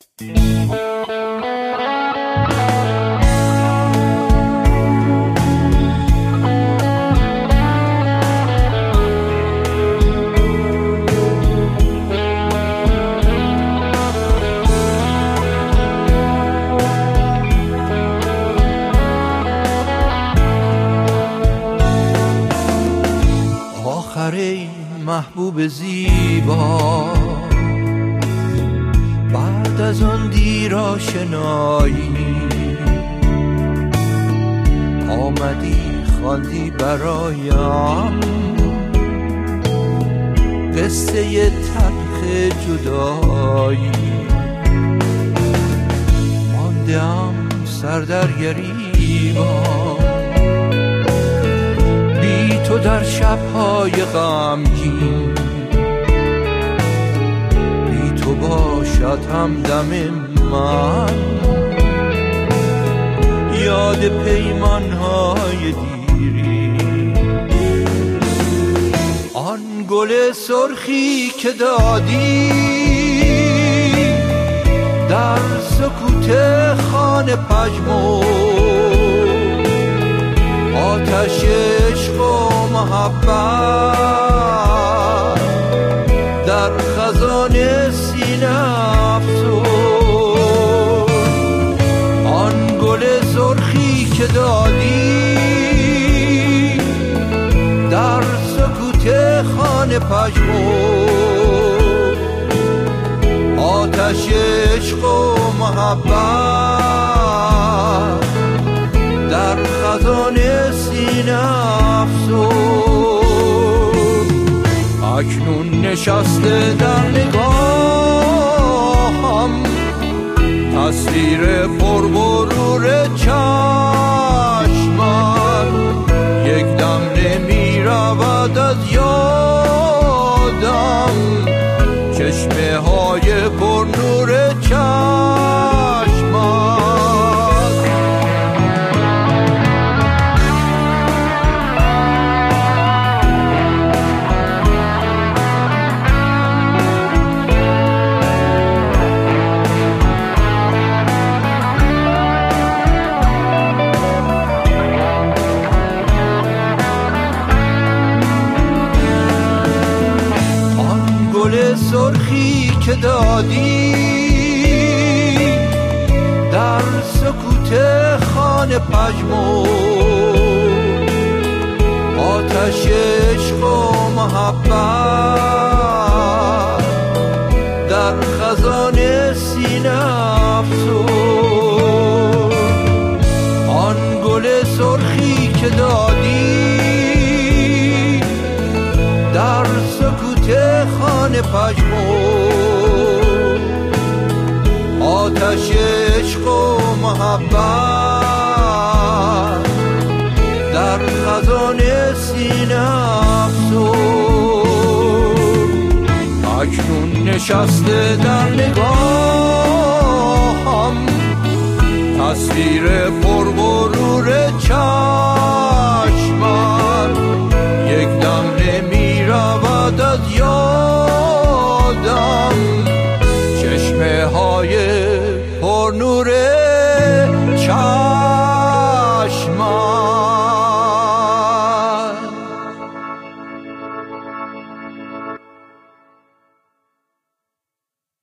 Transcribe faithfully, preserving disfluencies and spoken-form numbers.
آخری محبوب زیبا، بعد از آن دیر آشنایی آمدی خواندی برایم قصه تلخ جدایی. ماندم سر در گریبان بی تو در شب‌های غمگین، بی تو باشد همدم من یاد پیمان‌های دیری. آن گل سرخی که دادی در سکوت خانه پژمرد، آتش عشق و محبت در خزان سینه افسرد. آن گل سرخی که دادی در سکوت خانه پژمرد، آتش عشق و محبت در خزان سینه افسرد. اکنون نشسته در نگاهم تصویر پربرور چشمت، یک دم نمی رود از یادم چشمه های پرنور چشمت. سرخی که دادی در سکوت خانه پژمرد، آتش عشق و محبت در خزان سینه افسرد. آن گل سرخی که دادی در سکوت خانه پژمرد، آتش عشق و محبت در خزان سینه افسرد. اکنون نشسته در نگاهم تصویر پربرور چشمت،